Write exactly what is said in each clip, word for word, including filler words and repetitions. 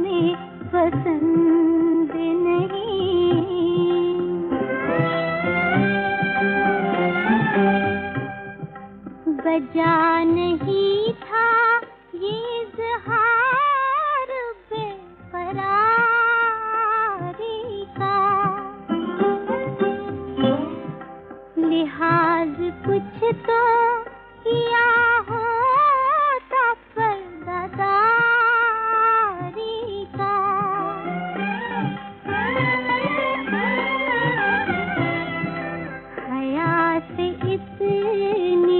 हमें पसंद नहीं। बजा नहीं था ये इज़हार बेक़रारी का, लिहाज कुछ तो किया होता पर्दादारी का। हया से इतनी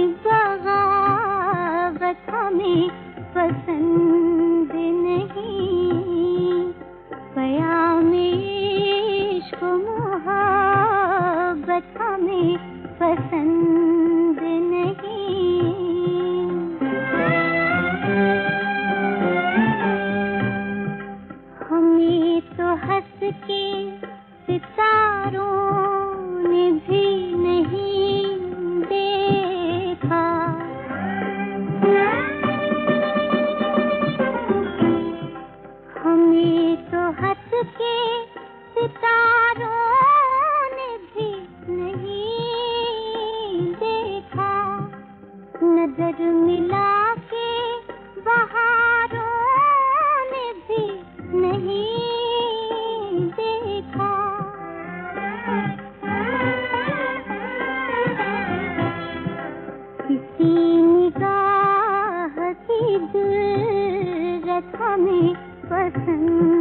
बगावत हमें पसंद नहीं। क़याम-ए इश्क़ मोहब्बत हमें पसंद नहीं। हमें तो हंस के सितारों ने भी नहीं देखा। हमें तो हंस के सितारों ने भी नहीं देखा। नजर मिला के बहारों ने भी नहीं देखा। किसी निगाह की जुर्रत हमें पसंद